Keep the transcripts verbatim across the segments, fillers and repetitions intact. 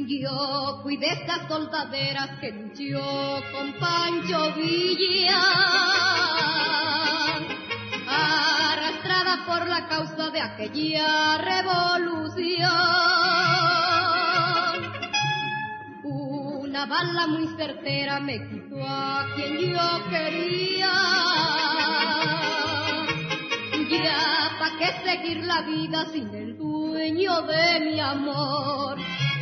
Yo fui de estas soldaderas que luchó con Pancho Villa, arrastrada por la causa de aquella revolución. Una bala muy certera me quitó a quien yo quería. Ya pa' qué seguir la vida sin el dueño de mi amor.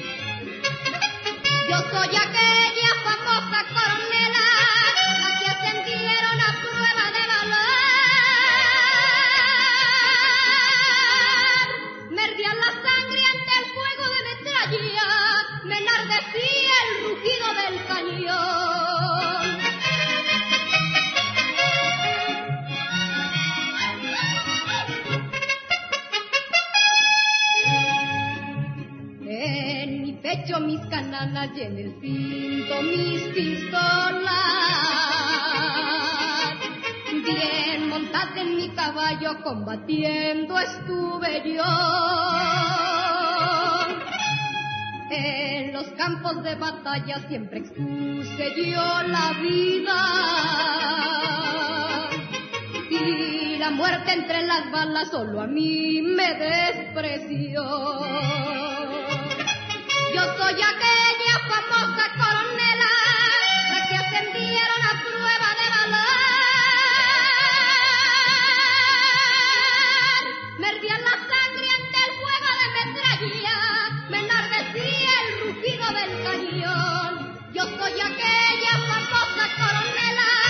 Yo soy aquella famosa coronela, la que ascendieron a prueba de valor. Me hervía la sangre ante el fuego de metralla, me enardecía el rugido del cañón. En mi pecho mis cananas y en el cinto mis pistolas. Bien montada en mi caballo combatiendo estuve yo. En los campos de batalla siempre expuse yo la vida. Y la muerte entre las balas solo a mí me despreció. Yo soy aquella famosa coronela, la que ascendieron a prueba de valor. Me hervía la sangre ante el fuego de metralla, me enardecía el rugido del cañón. Yo soy aquella famosa coronela,